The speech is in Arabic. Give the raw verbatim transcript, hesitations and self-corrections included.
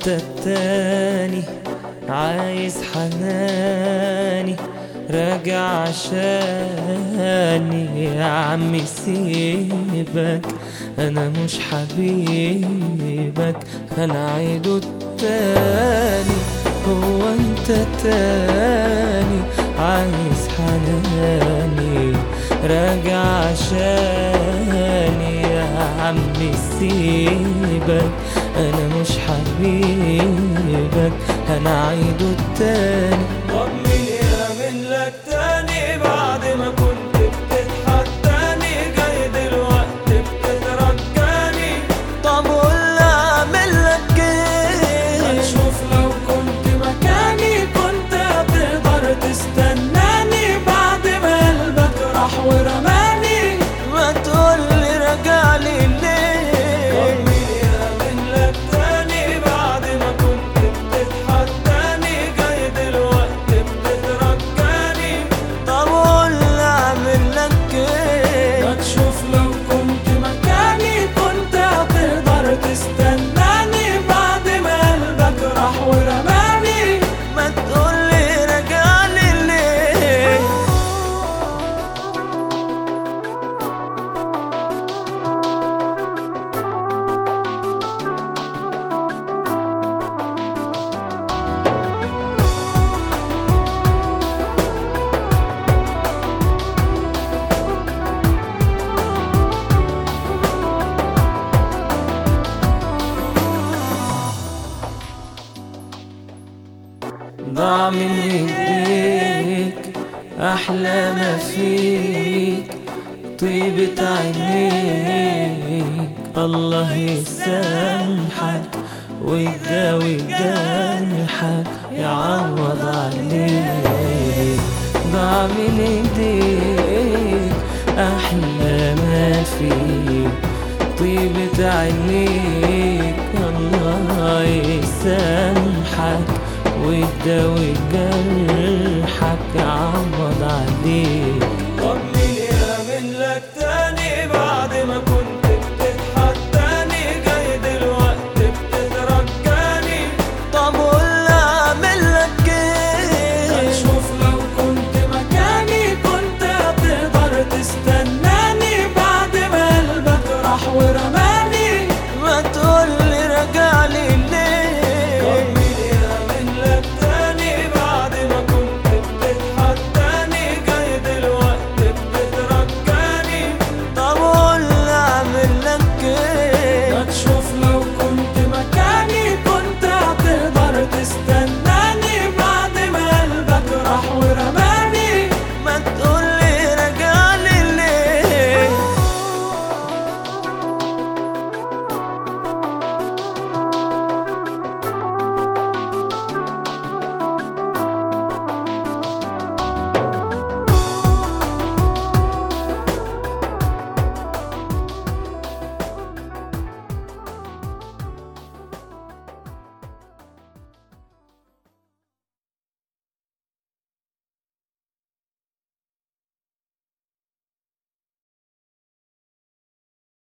انت التاني عايز حناني راجع عشاني يا عمي سيبك انا مش حبيبك انا عيده التاني هو انت التاني عايز حناني راجع عشاني يا عمي سيبك انا مش حبيبك انا عيده التاني. طب مين يأمن لك تاني بعد ما كنت بتتحداني جاي دلوقتي بتترجاني؟ طب قول اعمل لك ايه؟ هتشوف لو كنت مكاني كنت هتقدر تستناني بعد ما قلبك راح ورماني. ما تقولي رجعلي ليه؟ طب مين يأمن لك تاني بعد ما كنت بتتحداني جاي دلوقتي بتترجاني؟ طب قول اعمل لك ايه؟ هتشوف لو كنت مكاني كنت هتقدر تستناني بعد ما قلبك راح ورماني. ما تقولي رجعلي ليه؟ ضاع من ايديك احلى ما فيك طيبة عينيك الله يسامحك ويداوي جرحك يعوض عليك. ضاع من ايديك احلى ما فيك طيبة عينيك الله يسامحك ويداوي جرحك يعوض عليك.